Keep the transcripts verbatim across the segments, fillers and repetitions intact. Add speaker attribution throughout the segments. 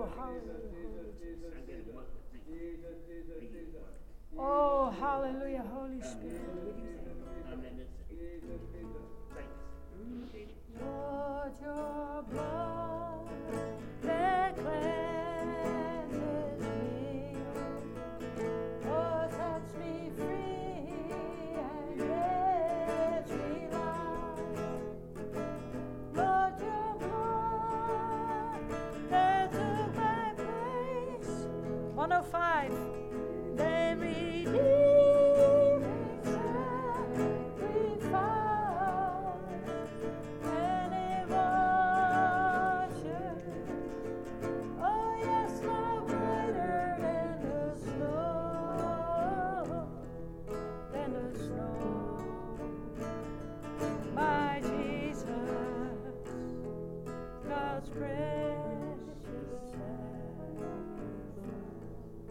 Speaker 1: Oh, hallelujah, Holy Spirit. Lord, your blood that cleanses me, oh, sets me free and gives me life. Lord, your blood that took my place, one oh five, they redeemed me, sacrifice, and it washes, oh yes, Lord, whiter than the snow, than the snow. My Jesus, God's precious sacrifice.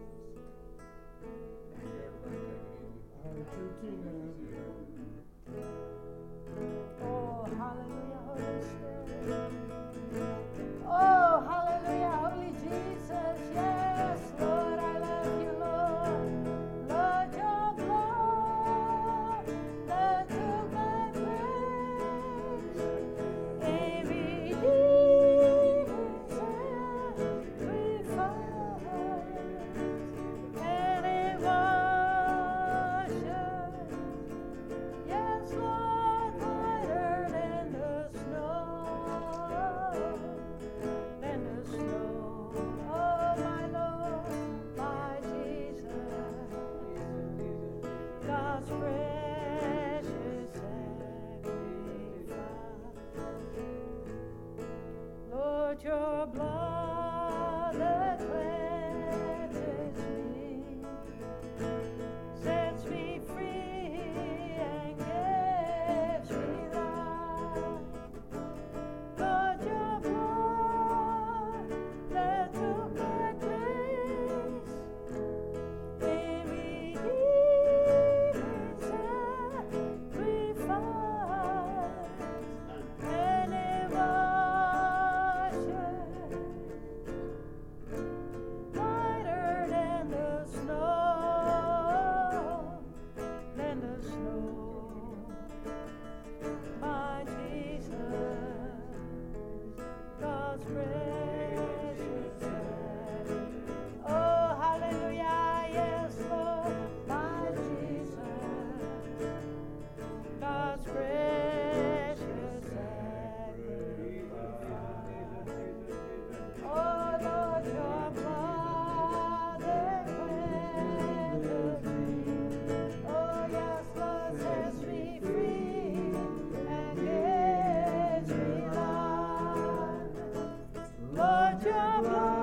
Speaker 1: Oh, hallelujah, Holy Spirit. Oh, hallelujah, Holy Jesus. Yes, Lord, I love you, Lord. Lord, your blood that took my place, it redeemed and sacrificed, and it washes, yes, Lord, whiter than the snow, than the snow. Oh, my Lord, my Jesus, God's precious sacrifice. Lord, your blood that cleanses me, sets me free and gives me life. Lord, your blood that took my place, it redeemed and sacrificed, and it washes whiter than the snow, than the snow. My Jesus, God's precious sacrifice. Oh, hallelujah, yes, Lord, my Jesus, God's precious sacrifice. Oh, Lord, your blood that cleanses me, oh, yes, Lord, sets me free and gives me life. Lord, your blood